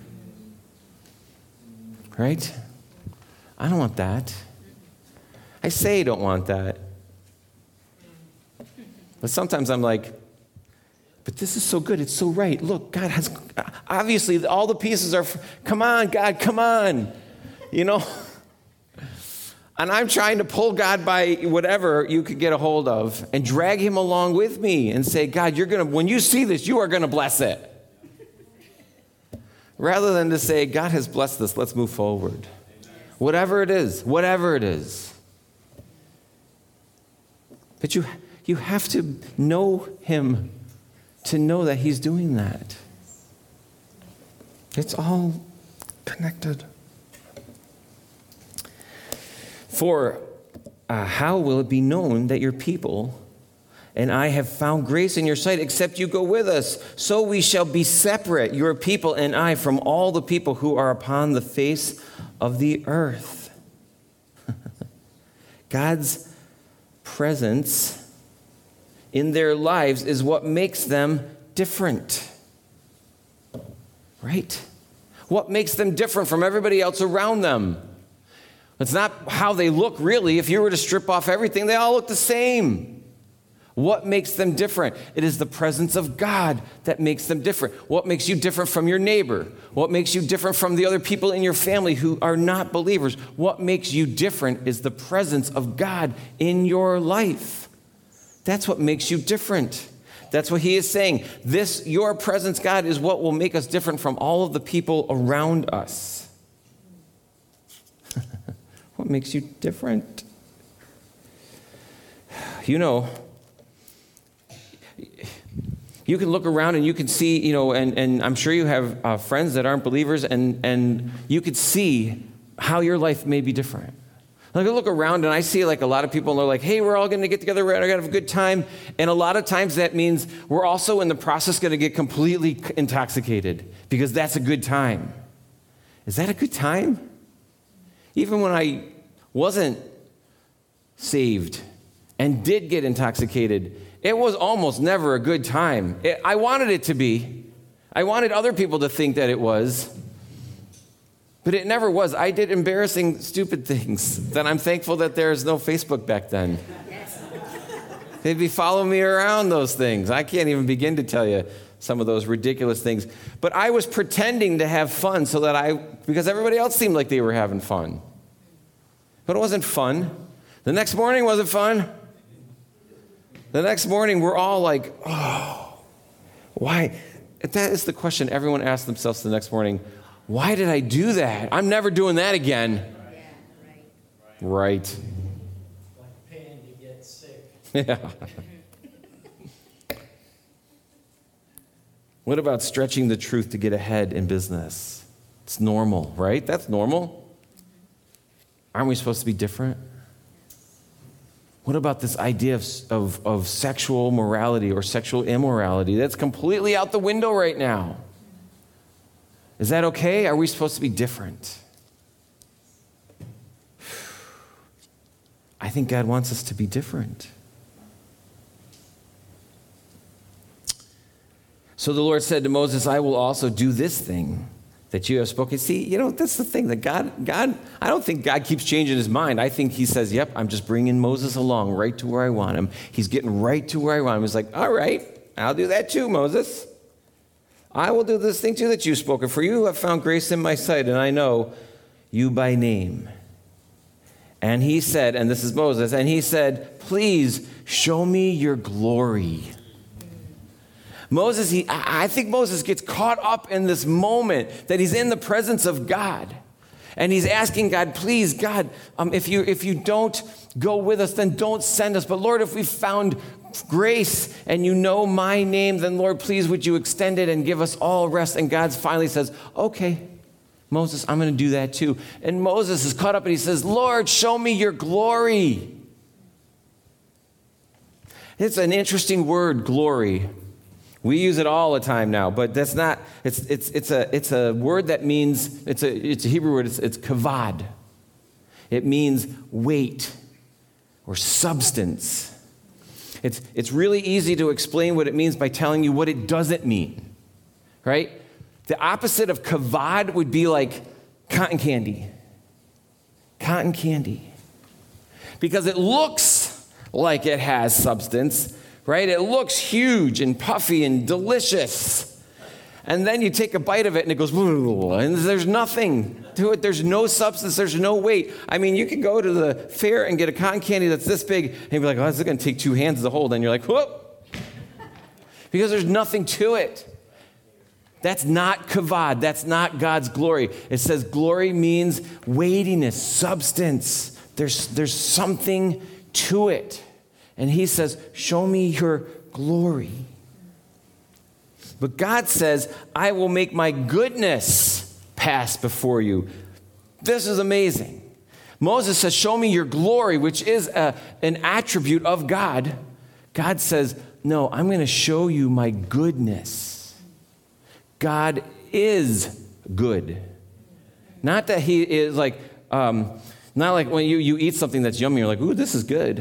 S2: Right? I don't want that. I say I don't want that. But sometimes I'm like, but this is so good. It's so right. Look, God has, obviously, all the pieces are, come on, God, come on. And I'm trying to pull God by whatever you could get a hold of and drag him along with me and say, God, when you see this, you are going to bless it. Rather than to say, God has blessed this, let's move forward. Whatever it is. But you have to know him to know that he's doing that. It's all connected. For how will it be known that your people and I have found grace in your sight, except you go with us? So we shall be separate, your people and I, from all the people who are upon the face of the earth. God's presence in their lives is what makes them different. Right? What makes them different from everybody else around them? It's not how they look, really. If you were to strip off everything, they all look the same. What makes them different? It is the presence of God that makes them different. What makes you different from your neighbor? What makes you different from the other people in your family who are not believers? What makes you different is the presence of God in your life. That's what makes you different. That's what he is saying. This, your presence, God, is what will make us different from all of the people around us. What makes you different? You know, you can look around and you can see, you know, and I'm sure you have friends that aren't believers, and you could see how your life may be different. Like I look around and I see like a lot of people and they're like, hey, we're all going to get together, we're going to have a good time. And a lot of times that means we're also in the process going to get completely intoxicated because that's a good time. Is that a good time? Even when I wasn't saved and did get intoxicated, it was almost never a good time. I wanted it to be. I wanted other people to think that it was. But it never was. I did embarrassing, stupid things that I'm thankful that there's no Facebook back then. They'd be following me around, those things. I can't even begin to tell you some of those ridiculous things. But I was pretending to have fun because everybody else seemed like they were having fun. But it wasn't fun. The next morning wasn't fun. The next morning we're all like, oh, why? That is the question everyone asks themselves the next morning. Why did I do that? I'm never doing that again.
S3: Yeah,
S2: right.
S4: Like paying to get sick.
S2: Yeah. What about stretching the truth to get ahead in business? It's normal, right? That's normal. Aren't we supposed to be different? What about this idea of sexual morality or sexual immorality? That's completely out the window right now. Is that okay? Are we supposed to be different? I think God wants us to be different. So the Lord said to Moses, I will also do this thing that you have spoken. See, you know, that's the thing, that God, I don't think God keeps changing his mind. I think he says, yep, I'm just bringing Moses along right to where I want him. He's getting right to where I want him. He's like, all right, I'll do that too, Moses. I will do this thing too that you've spoken. For you have found grace in my sight, and I know you by name. And he said, and this is Moses, and he said, please show me your glory. Moses, I think Moses gets caught up in this moment that he's in the presence of God. And he's asking God, please, God, if you don't go with us, then don't send us. But Lord, if we found grace and you know my name, then Lord, please, would you extend it and give us all rest? And God finally says, okay, Moses, I'm going to do that too. And Moses is caught up and he says, Lord, show me your glory. It's an interesting word, glory. We use it all the time now, but that's not. It's a word that means it's a Hebrew word. It's kavod. It means weight or substance. It's really easy to explain what it means by telling you what it doesn't mean, right? The opposite of kavod would be like cotton candy. Cotton candy, because it looks like it has substance. Right? It looks huge and puffy and delicious. And then you take a bite of it and it goes, and there's nothing to it. There's no substance. There's no weight. I mean, you could go to the fair and get a cotton candy that's this big and you'd be like, oh, this is going to take 2 hands to hold. And you're like, whoop. Because there's nothing to it. That's not kavod. That's not God's glory. It says glory means weightiness, substance. There's something to it. And he says, show me your glory. But God says, I will make my goodness pass before you. This is amazing. Moses says, show me your glory, which is an attribute of God. God says, no, I'm going to show you my goodness. God is good. Not that he is like, not like when you eat something that's yummy, you're like, ooh, this is good.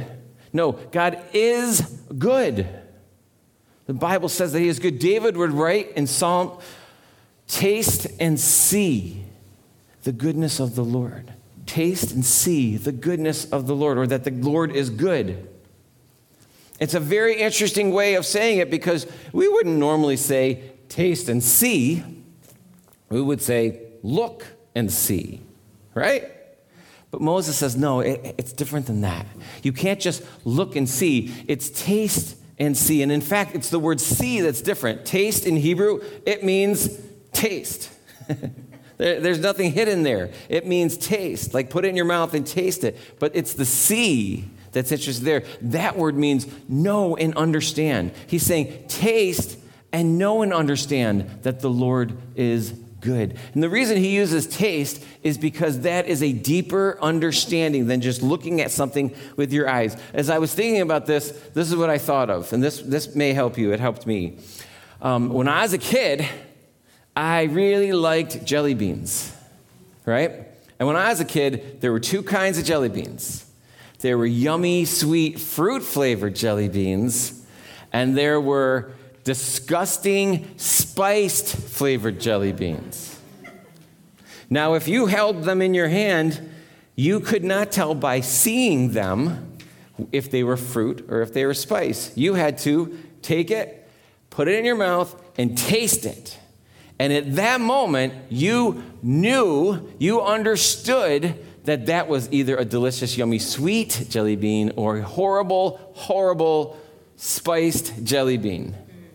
S2: No, God is good. The Bible says that he is good. David would write in Psalm, taste and see the goodness of the Lord. Taste and see the goodness of the Lord, or that the Lord is good. It's a very interesting way of saying it because we wouldn't normally say taste and see. We would say look and see, right? But Moses says, no, it's different than that. You can't just look and see. It's taste and see. And in fact, it's the word see that's different. Taste in Hebrew, it means taste. There's nothing hidden there. It means taste, like put it in your mouth and taste it. But it's the see that's interesting there. That word means know and understand. He's saying taste and know and understand that the Lord is good. And the reason he uses taste is because that is a deeper understanding than just looking at something with your eyes. As I was thinking about this is what I thought of, and this may help you. It helped me. When I was a kid, I really liked jelly beans, right? And when I was a kid, there were two kinds of jelly beans. There were yummy, sweet, fruit-flavored jelly beans, and there were disgusting, spiced-flavored jelly beans. Now, if you held them in your hand, you could not tell by seeing them if they were fruit or if they were spice. You had to take it, put it in your mouth, and taste it. And at that moment, you knew, you understood that was either a delicious, yummy, sweet jelly bean or a horrible, horrible, spiced jelly bean.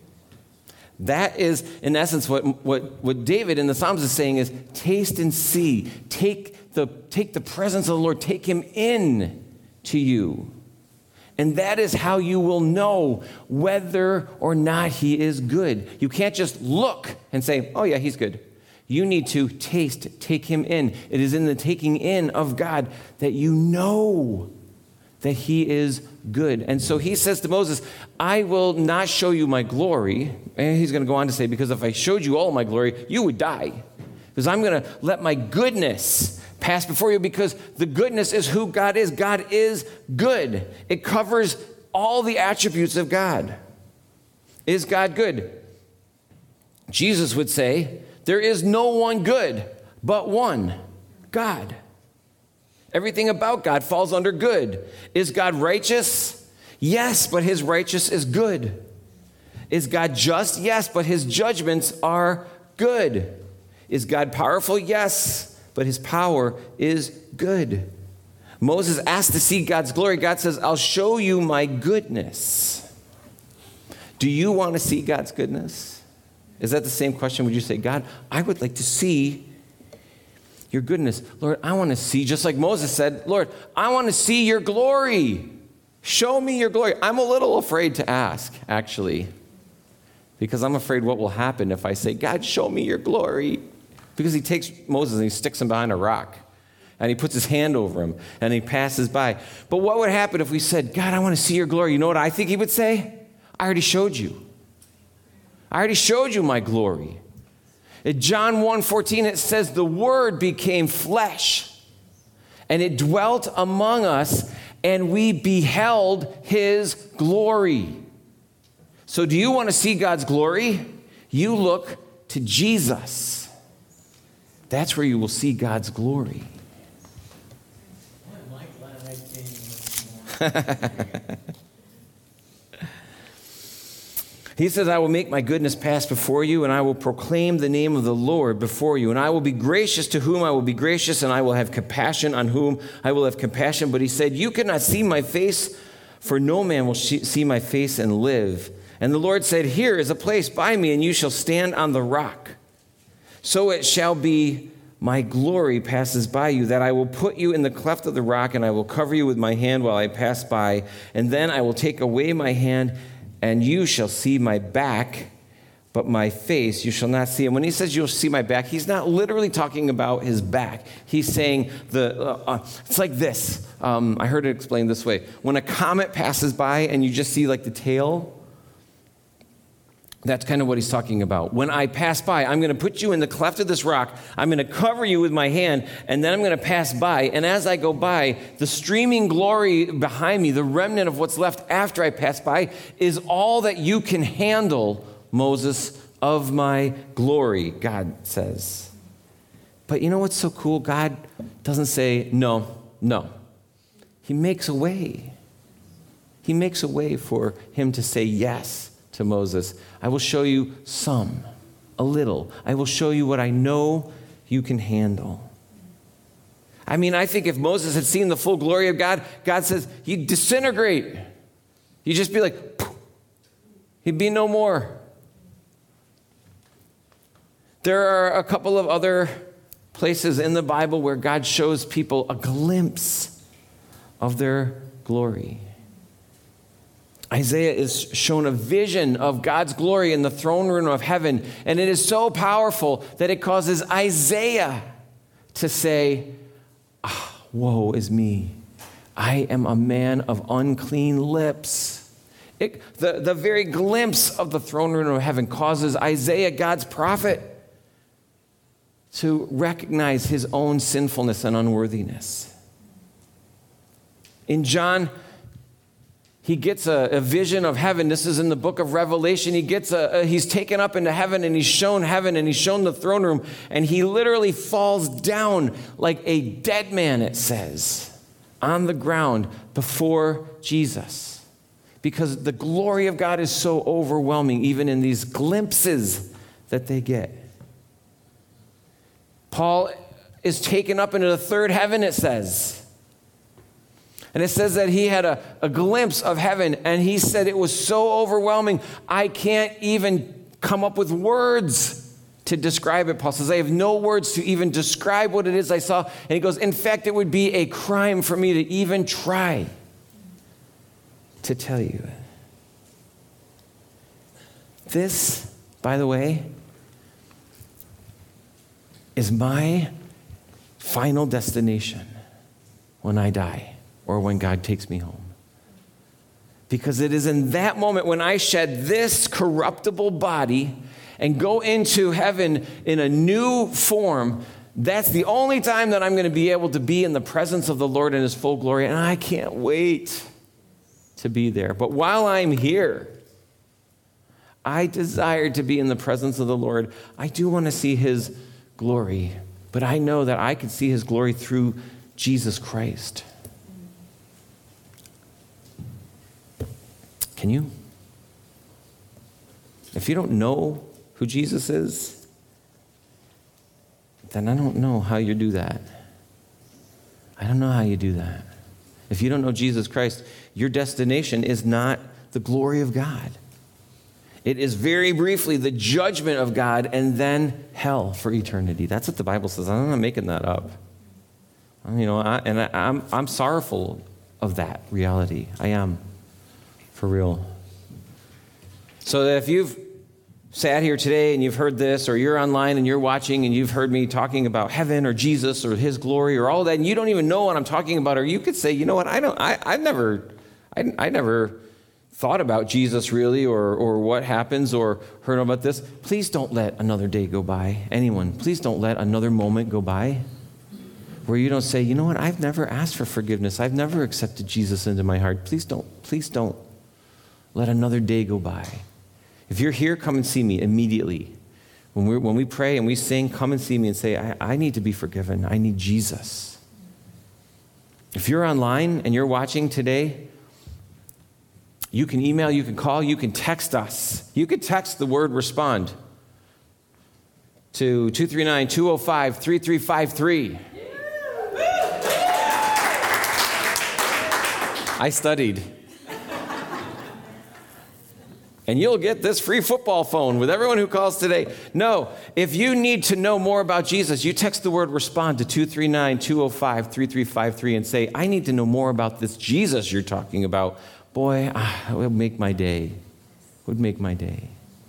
S2: That is, in essence, what David in the Psalms is saying is taste and see. Take the presence of the Lord. Take him in to you. And that is how you will know whether or not he is good. You can't just look and say, oh yeah, he's good. You need to take him in. It is in the taking in of God that you know that he is good. And so he says to Moses, I will not show you my glory. And he's going to go on to say, because if I showed you all my glory, you would die. Because I'm going to let my goodness pass before you, because the goodness is who God is. God is good. It covers all the attributes of God. Is God good? Jesus would say, there is no one good but one, God. Everything about God falls under good. Is God righteous? Yes, but his righteousness is good. Is God just? Yes, but his judgments are good. Is God powerful? Yes, but his power is good. Moses asked to see God's glory. God says, I'll show you my goodness. Do you want to see God's goodness? Is that the same question? Would you say, God, I would like to see your goodness. Lord, I want to see, just like Moses said, Lord, I want to see your glory. Show me your glory. I'm a little afraid to ask, actually, because I'm afraid what will happen if I say, God, show me your glory. Because he takes Moses and he sticks him behind a rock, and he puts his hand over him, and he passes by. But what would happen if we said, God, I want to see your glory? You know what I think he would say? I already showed you. I already showed you my glory. In John 1:14, it says, the Word became flesh, and it dwelt among us, and we beheld his glory. So do you want to see God's glory? You look to Jesus. That's where you will see God's glory.
S4: Am I glad I came this morning?
S2: He says, I will make my goodness pass before you, and I will proclaim the name of the Lord before you. And I will be gracious to whom I will be gracious, and I will have compassion on whom I will have compassion. But he said, you cannot see my face, for no man will see my face and live. And the Lord said, here is a place by me, and you shall stand on the rock. So it shall be, my glory passes by you, that I will put you in the cleft of the rock, and I will cover you with my hand while I pass by. And then I will take away my hand, and you shall see my back, but my face you shall not see. And when he says you'll see my back, he's not literally talking about his back. He's saying it's like this. I heard it explained this way. When a comet passes by and you just see like the tail, That's kind of what he's talking about. When I pass by, I'm going to put you in the cleft of this rock. I'm going to cover you with my hand, and then I'm going to pass by. And as I go by, the streaming glory behind me, the remnant of what's left after I pass by, is all that you can handle, Moses, of my glory, God says. But you know what's so cool? God doesn't say, no. He makes a way. He makes a way for him to say yes to Moses. I will show you a little. I will show you what I know you can handle. I mean, I think if Moses had seen the full glory of God, God says he'd disintegrate. He'd just be like, poof. He'd be no more. There are a couple of other places in the Bible where God shows people a glimpse of their glory. Isaiah is shown a vision of God's glory in the throne room of heaven, and it is so powerful that it causes Isaiah to say, woe is me. I am a man of unclean lips. The very glimpse of the throne room of heaven causes Isaiah, God's prophet, to recognize his own sinfulness and unworthiness. In John, he gets a vision of heaven. This is in the book of Revelation. He's taken up into heaven, and he's shown the throne room, and he literally falls down like a dead man, it says, on the ground before Jesus. Because the glory of God is so overwhelming, even in these glimpses that they get. Paul is taken up into the third heaven, it says. And it says that he had a glimpse of heaven, and he said it was so overwhelming, I can't even come up with words to describe it. Paul says, I have no words to even describe what it is I saw. And he goes, in fact, it would be a crime for me to even try to tell you. This, by the way, is my final destination when I die. Or when God takes me home. Because it is in that moment when I shed this corruptible body and go into heaven in a new form, that's the only time that I'm going to be able to be in the presence of the Lord in his full glory. And I can't wait to be there. But while I'm here, I desire to be in the presence of the Lord. I do want to see his glory. But I know that I can see his glory through Jesus Christ. Can you? If you don't know who Jesus is, then I don't know how you do that. I don't know how you do that. If you don't know Jesus Christ, your destination is not the glory of God. It is very briefly the judgment of God and then hell for eternity. That's what the Bible says. I'm not making that up. I'm sorrowful of that reality. I am. For real. So that if you've sat here today and you've heard this, or you're online and you're watching and you've heard me talking about heaven or Jesus or his glory or all that, and you don't even know what I'm talking about, or you could say, you know what, I never thought about Jesus really, or what happens, or heard about this. Please don't let another day go by. Anyone, please don't let another moment go by where you don't say, you know what, I've never asked for forgiveness. I've never accepted Jesus into my heart. Please don't let another day go by. If you're here, come and see me immediately. When we pray and we sing, come and see me and say, I need to be forgiven. I need Jesus. If you're online and you're watching today, you can email, you can call, you can text us. You can text the word respond to 239-205-3353. I studied. And you'll get this free football phone with everyone who calls today. No, if you need to know more about Jesus, you text the word respond to 239-205-3353 and say, I need to know more about this Jesus you're talking about. Boy, it would make my day. It would make my day.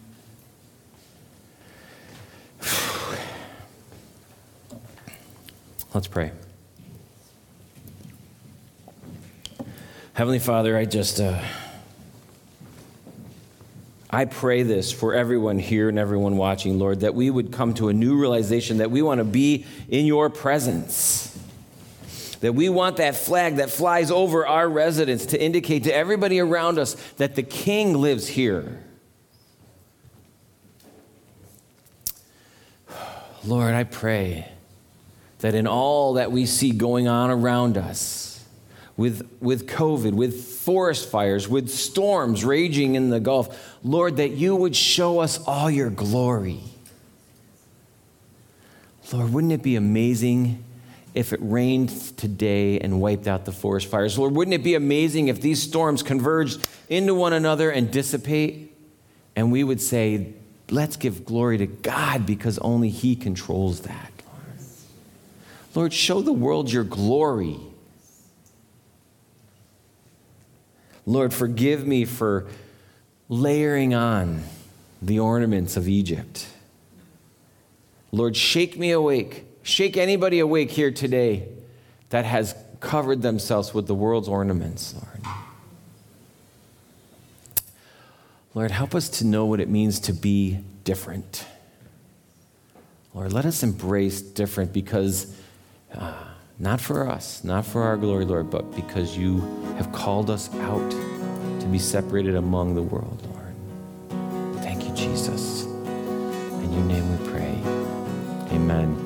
S2: Let's pray. Heavenly Father, I pray this for everyone here and everyone watching, Lord, that we would come to a new realization that we want to be in your presence. That we want that flag that flies over our residence to indicate to everybody around us that the King lives here. Lord, I pray that in all that we see going on around us, with COVID, with forest fires, with storms raging in the Gulf, Lord, that you would show us all your glory. Lord, wouldn't it be amazing if it rained today and wiped out the forest fires? Lord, wouldn't it be amazing if these storms converged into one another and dissipate, and we would say, let's give glory to God because only he controls that. Lord, show the world your glory. Lord, forgive me for layering on the ornaments of Egypt. Lord, shake me awake. Shake anybody awake here today that has covered themselves with the world's ornaments, Lord. Lord, help us to know what it means to be different. Lord, let us embrace different because not for us, not for our glory, Lord, but because you have called us out to be separated among the world, Lord. Thank you, Jesus. In your name we pray. Amen.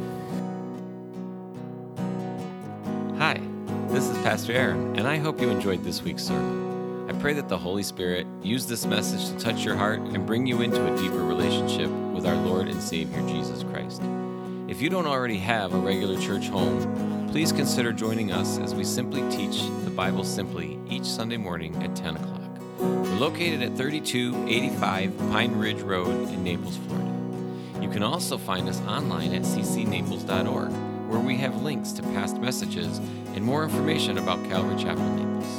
S2: Hi, this is Pastor Aaron, and I hope you enjoyed this week's sermon. I pray that the Holy Spirit used this message to touch your heart and bring you into a deeper relationship with our Lord and Savior, Jesus Christ. If you don't already have a regular church home, please consider joining us as we simply teach the Bible simply each Sunday morning at 10 o'clock. We're located at 3285 Pine Ridge Road in Naples, Florida. You can also find us online at ccnaples.org, where we have links to past messages and more information about Calvary Chapel Naples.